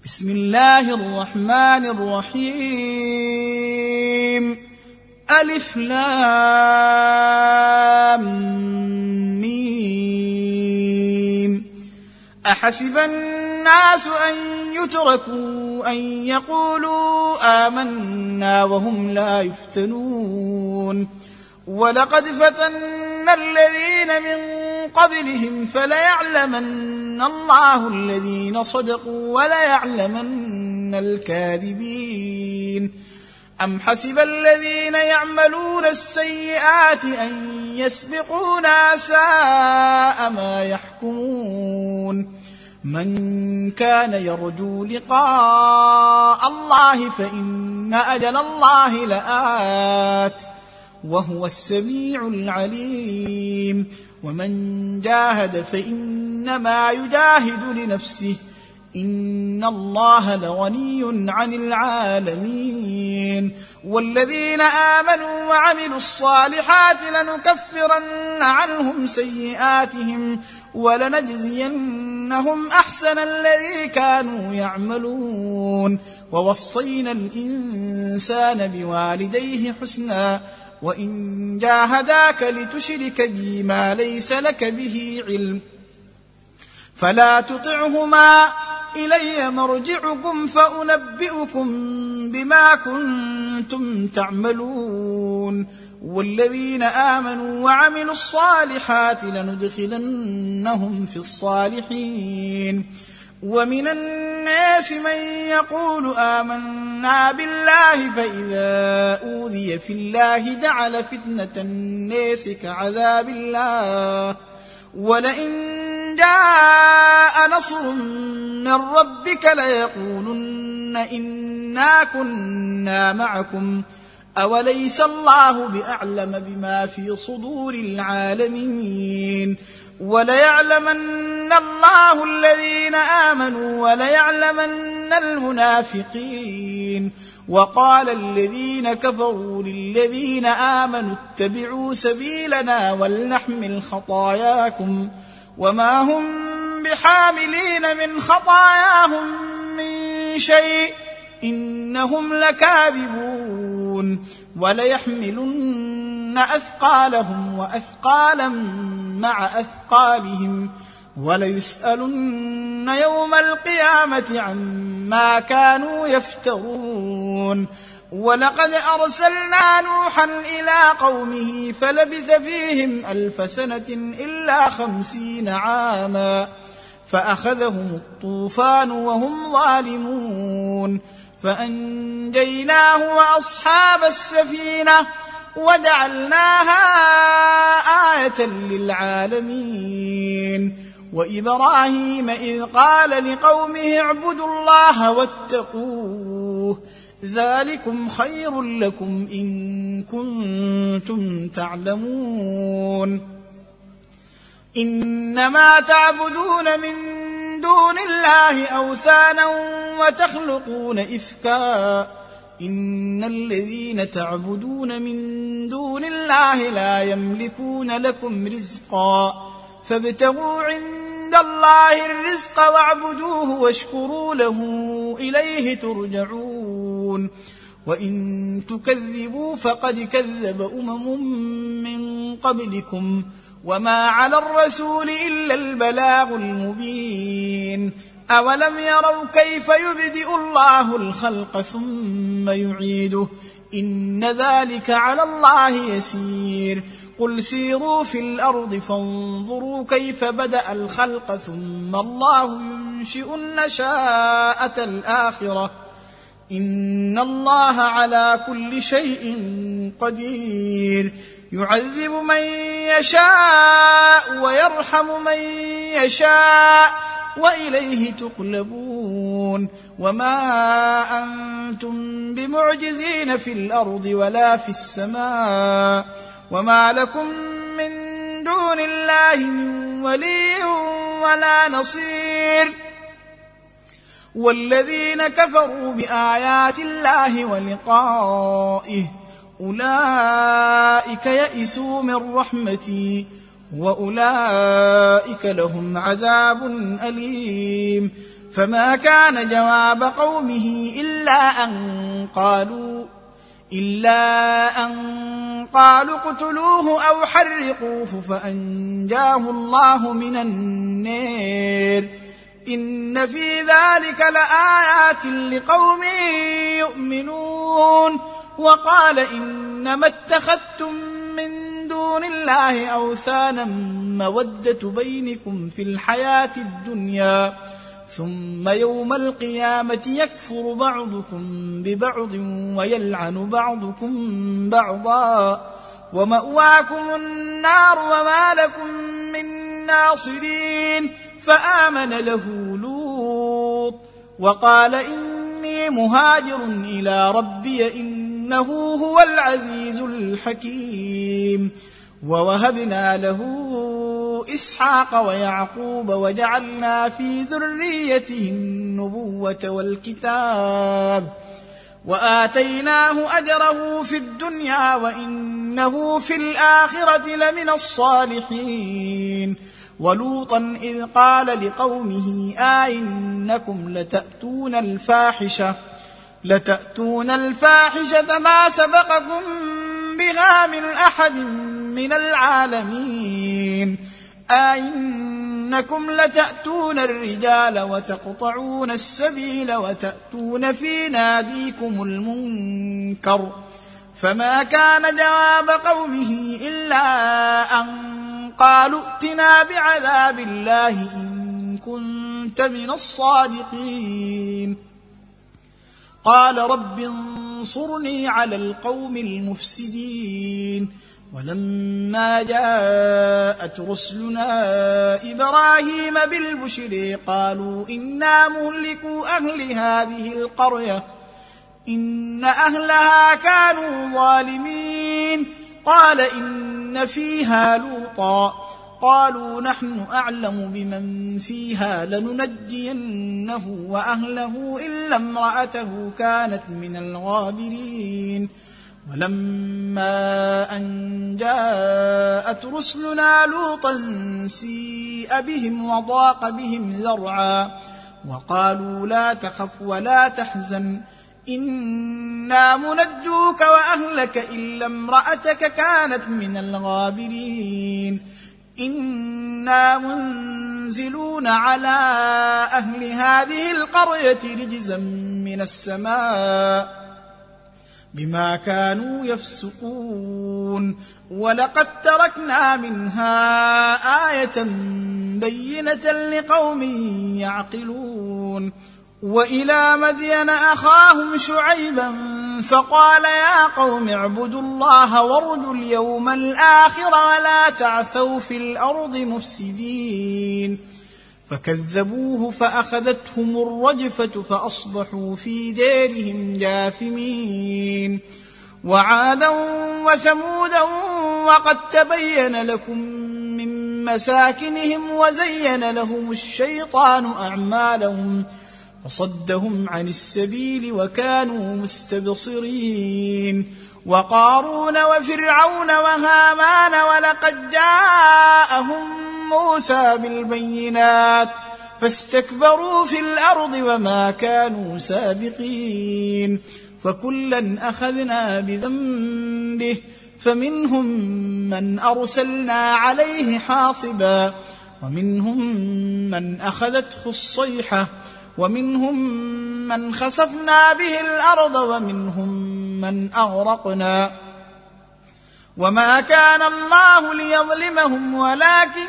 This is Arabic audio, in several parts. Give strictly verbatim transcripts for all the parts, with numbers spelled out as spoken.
بسم الله الرحمن الرحيم. ألف لام ميم. أحسب الناس أن يتركوا أن يقولوا آمنا وهم لا يفتنون. ولقد فتنا الذين من قبلهم فليعلمن الله الذين صدقوا وليعلمن الكاذبين. أم حسب الذين يعملون السيئات أن يسبقونا ساء ما يحكمون. من كان يرجو لقاء الله فإن أجل الله لآت وهو السميع العليم. ومن جاهد فإنما يجاهد لنفسه إن الله لغني عن العالمين. والذين آمنوا وعملوا الصالحات لنكفرن عنهم سيئاتهم ولنجزينهم أحسن الذي كانوا يعملون. ووصينا الإنسان بوالديه حسنا وإن جاهداك لتشرك بي ما ليس لك به علم فلا تطعهما إلي مرجعكم فأنبئكم بما كنتم تعملون. والذين آمنوا وعملوا الصالحات لندخلنهم في الصالحين. ومن الناس من يقول آمنا بالله فإذا أوذي في الله جعل فتنة الناس كعذاب الله ولئن جاء نصر من ربك ليقولن إنا كنا معكم أوليس الله بأعلم بما في صدور العالمين. وليعلمن الله الذين آمنوا وليعلمن المنافقين. وقال الذين كفروا للذين آمنوا اتبعوا سبيلنا ولنحمل خطاياكم وما هم بحاملين من خطاياهم من شيء إنهم لكاذبون. وليحملن أثقالهم وأثقالا مع أثقالهم وليسألن يوم القيامة عما كانوا يفترون. ولقد أرسلنا نوحا إلى قومه فلبث فيهم ألف سنة إلا خمسين عاما فأخذهم الطوفان وهم ظالمون فأنجيناه وأصحاب السفينة وجعلناها آية للعالمين. وإبراهيم إذ قال لقومه اعبدوا الله واتقوه ذلكم خير لكم إن كنتم تعلمون. إنما تعبدون من دون الله أوثانا وتخلقون إفكا إن الذين تعبدون من دون الله لا يملكون لكم رزقا فابتغوا عند الله الرزق واعبدوه واشكروا له إليه ترجعون. وإن تكذبوا فقد كذب أمم من قبلكم وما على الرسول إلا البلاغ المبين. أولم يروا كيف يبدئ الله الخلق ثم يعيده إن ذلك على الله يسير. قل سيروا في الأرض فانظروا كيف بدأ الخلق ثم الله ينشئ النشاءة الآخرة إن الله على كل شيء قدير. يعذب من يشاء ويرحم من يشاء وإليه تقلبون. وما أنتم بمعجزين في الأرض ولا في السماء وما لكم من دون الله من ولي ولا نصير. والذين كفروا بآيات الله ولقائه أولئك يئسوا من رحمتي وأولئك لهم عذاب أليم. فما كان جواب قومه إلا أن قالوا إلا أن قالوا اقتلوه أو حرقوه فأنجاه الله من النار إن في ذلك لآيات لقوم يؤمنون. وقال إنما اتخذتم من دون الله أوثانا مودة بينكم في الحياة الدنيا ثم يوم القيامة يكفر بعضكم ببعض ويلعن بعضكم بعضا ومأواكم النار وما لكم من ناصرين. فآمن له لوط وقال إني مهاجر إلى ربي إنه هو العزيز الحكيم. ووهبنا له إسحاق ويعقوب وجعلنا في ذريته النبوة والكتاب وآتيناه أجره في الدنيا وإنه في الآخرة لمن الصالحين. ولوطا إذ قال لقومه أئنكم لتأتون الفاحشة لتأتون الفاحشة ما سبقكم بها من أحد من العالمين أئنكم لتأتون الرجال وتقطعون السبيل وتأتون في ناديكم المنكر. فما كان جواب قومه إلا أن قالوا ائتنا بعذاب الله إن كنت من الصادقين. قال رب انصرني على القوم المفسدين. ولما جاءت رسلنا إبراهيم بالبشر قالوا إنا مهلكو أهل هذه القرية إن أهلها كانوا ظالمين. قال إن فيها لوطا قالوا نحن أعلم بمن فيها لننجينه وأهله إلا امرأته كانت من الغابرين. ولما أن جاءت رسلنا لوطا سيء بهم وضاق بهم ذرعا وقالوا لا تخف ولا تحزن إنا منجوك وأهلك إلا امرأتك كانت من الغابرين. إنا منزلون على أهل هذه القرية رجزا من السماء بما كانوا يفسقون. ولقد تركنا منها آية بينة لقوم يعقلون. وإلى مدين أخاهم شعيبا فقال يا قوم اعبدوا الله وارجوا اليوم الآخر ولا تعثوا في الأرض مفسدين. فكذبوه فأخذتهم الرجفة فأصبحوا في دارهم جاثمين. وعادا وثمودا وقد تبين لكم من مساكنهم وزين لهم الشيطان أعمالهم وصدهم عن السبيل وكانوا مستبصرين. وقارون وفرعون وهامان ولقد جاءهم موسى بالبينات فاستكبروا في الأرض وما كانوا سابقين. فكلا أخذنا بذنبه فمنهم من أرسلنا عليه حاصبا ومنهم من أخذته الصيحة ومنهم من خسفنا به الأرض ومنهم من أغرقنا. وما كان الله ليظلمهم ولكن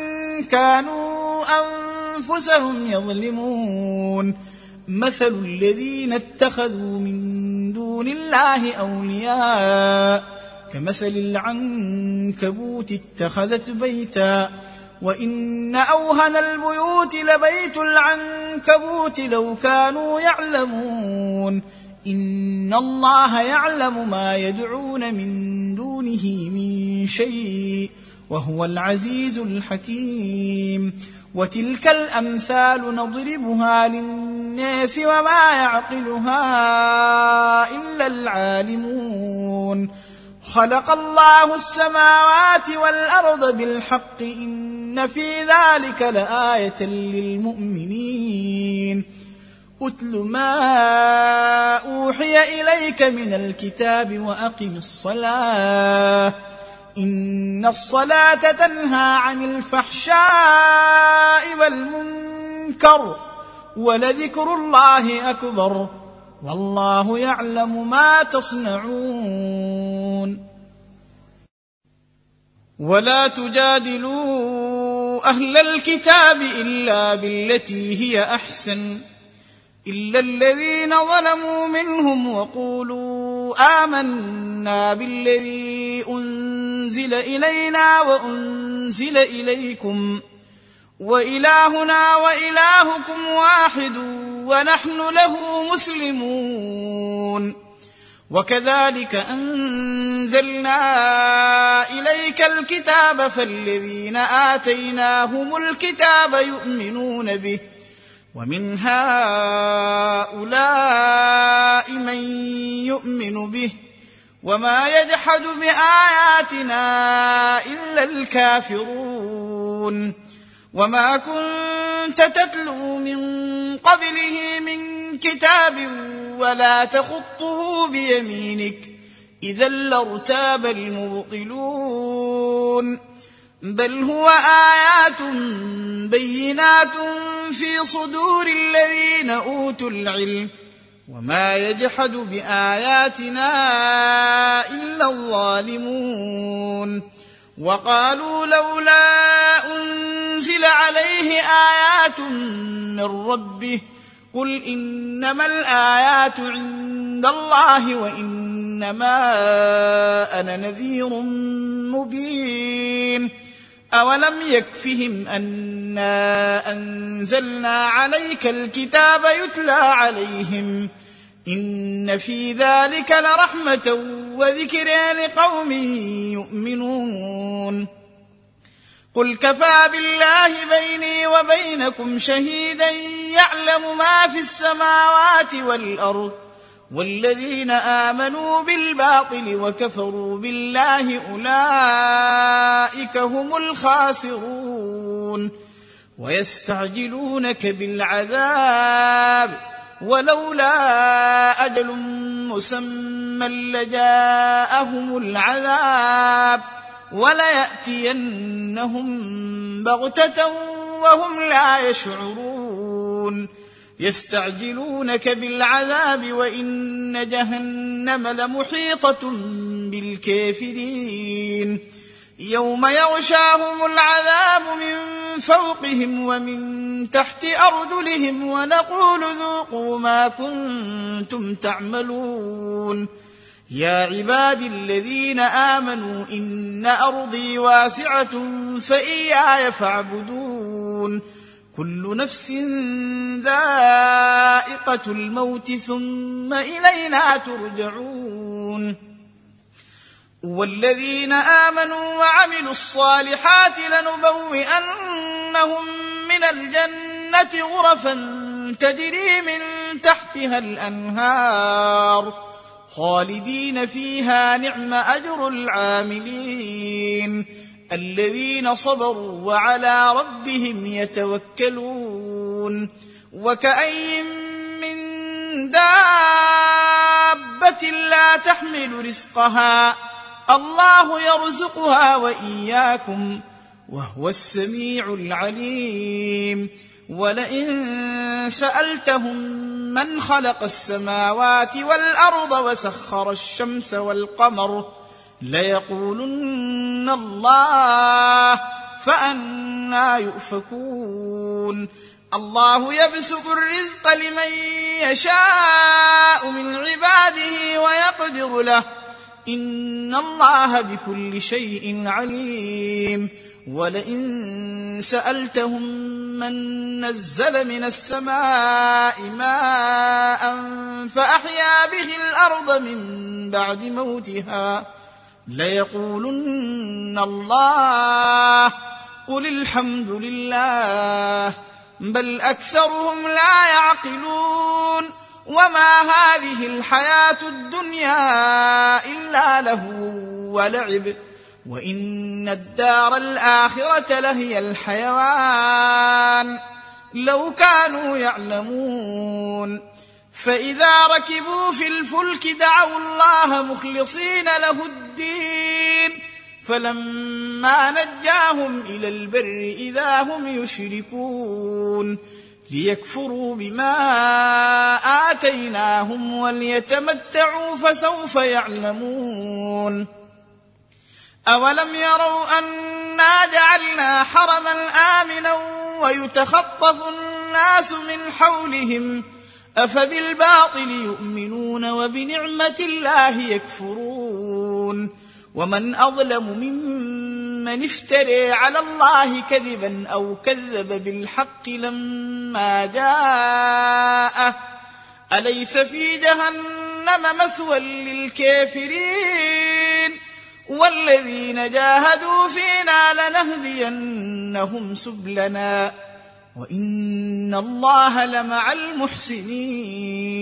كانوا أنفسهم يظلمون. مثل الذين اتخذوا من دون الله أولياء كمثل العنكبوت اتخذت بيتا وإن أوهن البيوت لبيت العنكبوت لو كانوا يعلمون. إن الله يعلم ما يدعون من دونه من شيء وهو العزيز الحكيم. وتلك الأمثال نضربها للناس وما يعقلها إلا العالمون. خلق الله السماوات والأرض بالحق إن إن في ذلك لآية للمؤمنين أتل ما أوحي إليك من الكتاب وأقم الصلاة إن الصلاة تنهى عن الفحشاء والمنكر ولذكر الله أكبر والله يعلم ما تصنعون. ولا تجادلوا أهل الكتاب إلا بالتي هي أحسن إلا الذين ظلموا منهم وقولوا آمنا بالذي أنزل إلينا وأنزل إليكم وإلهنا وإلهكم واحد ونحن له مسلمون. وكذلك أنزلنا إليك الكتاب فالذين آتيناهم الكتاب يؤمنون به ومن هؤلاء من يؤمن به وما يجحد بآياتنا إلا الكافرون. وما كنت تتلو من قبله من كتاب ولا تخطه بيمينك إذا لارتاب المبطلون بل هو آيات بينات في صدور الذين أوتوا العلم وما يجحد بآياتنا إلا الظالمون. وقالوا لولا أنزل عليه آيات من ربه قل إنما الآيات عند الله وإنما أنا نذير مبين. أولم يكفهم أنا أنزلنا عليك الكتاب يتلى عليهم إن في ذلك لرحمة وذكرى لقوم يؤمنون. قل كفى بالله بيني وبينكم شهيدا يعلم ما في السماوات والأرض والذين آمنوا بالباطل وكفروا بالله أولئك هم الخاسرون. ويستعجلونك بالعذاب ولولا أجل مسمى لجاءهم العذاب وليأتينهم بغتة وهم لا يشعرون. يستعجلونك بالعذاب وإن جهنم لمحيطة بالكافرين يوم يغشاهم العذاب من فوقهم ومن تحت أرجلهم ونقول ذوقوا ما كنتم تعملون. يا عبادي الذين آمنوا إن أرضي واسعة فإياي فاعبدون. كل نفس ذائقة الموت ثم إلينا ترجعون. والذين آمنوا وعملوا الصالحات لنبوئنهم من الجنة غرفا تجري من تحتها الأنهار خالدين فيها نعم أجر العاملين الذين صبروا وعلى ربهم يتوكلون. وكأي من دابة لا تحمل رزقها الله يرزقها وإياكم وهو السميع العليم. ولئن سألتهم من خلق السماوات والأرض وسخر الشمس والقمر ليقولن الله فأنى يؤفكون. الله يبسط الرزق لمن يشاء من عباده ويقدر له إن الله بكل شيء عليم. ولئن سألتهم من نزل من السماء ماء فأحيا به الأرض من بعد موتها ليقولن الله قل الحمد لله بل أكثرهم لا يعقلون. وما هذه الحياة الدنيا إلا لهو ولعب وإن الدار الآخرة لهي الحيوان لو كانوا يعلمون. فإذا ركبوا في الفلك دعوا الله مخلصين له الدين فلما نجاهم إلى البر إذا هم يشركون ليكفروا بما آتيناهم وليتمتعوا فسوف يعلمون. أولم يروا أنا جعلنا حرما آمنا ويتخطف الناس من حولهم أفبالباطل يؤمنون وبنعمة الله يكفرون. ومن أظلم ممن افترى على الله كذبا أو كذب بالحق لما جاءه أليس في جهنم مثوى للكافرين والذين جاهدوا فينا لنهدينهم سبلنا وإن الله لمع المحسنين.